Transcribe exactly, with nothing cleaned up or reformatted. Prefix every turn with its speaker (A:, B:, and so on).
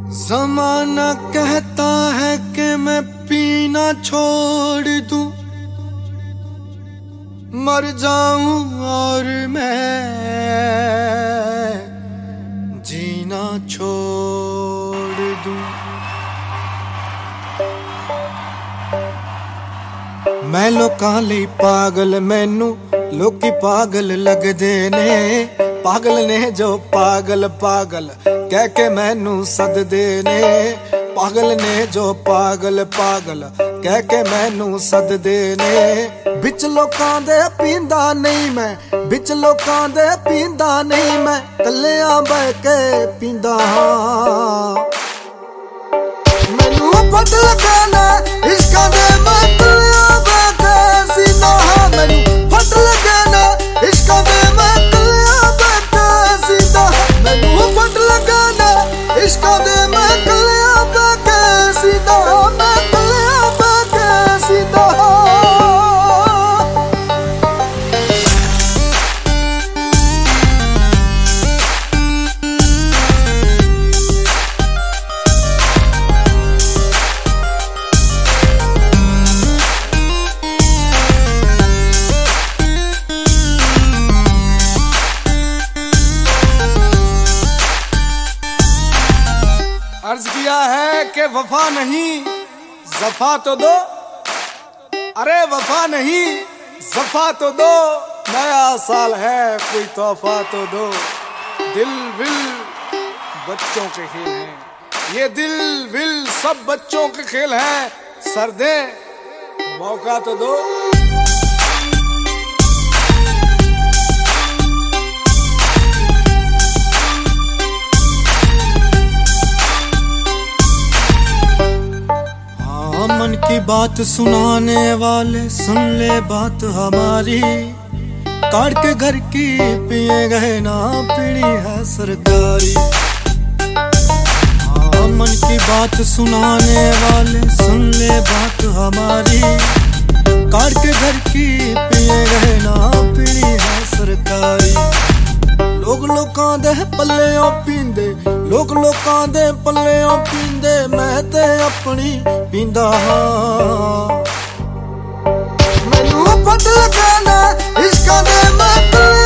A: ज़माना कहता है कि मैं पीना छोड़ दूं, मर जाऊं और मैं जीना छोड़ दूं। मैं लोकां लई पागल, मैनू लोकी पागल लगदे ने। पागल ने जो पागल पागल कह के मैनू सददे ने। पागल ने जो पागल पागल कह के मैनू सददे ने। बिच लोकां दे पींदा नहीं मैं, बिच लोकां दे पींदा नहीं मैं, कल्लियां बह के पींदा हां। मैनू पता लगा ना इश्कां दे मैं कल्लियां बह के सीना हां। मैनू पता लगा ना इश्कां दे मैं कल्लियां बह के सीना। मैनू पता लगा ना इश्कां दे मैं कल्लियां बह के सीना। मैं कल्लियां बह के सीना। अर्ज किया है कि वफा नहीं ज़फ़ा तो दो, अरे वफा नहीं ज़फ़ा तो दो। नया साल है कोई तोहफा तो दो। दिल विल बच्चों के खेल हैं, ये दिल विल सब बच्चों के खेल हैं। सर्दे मौका तो दो। मन की बात सुनाने वाले सुन ले बात हमारी। काट के घर की पिए गए ना पीनी है सरकारी। हाँ मन की बात सुनाने वाले सुन ले बात हमारी। काट के घर की पिए गए ना पीनी है सरकारी। लोग लोकां दे पल्लेओं पींदे, लोग लोकां दे पल्लेओं पींदे, मैं ते अपनी पींदा हां। मैनू पता लगा ना इश्कां दे मैं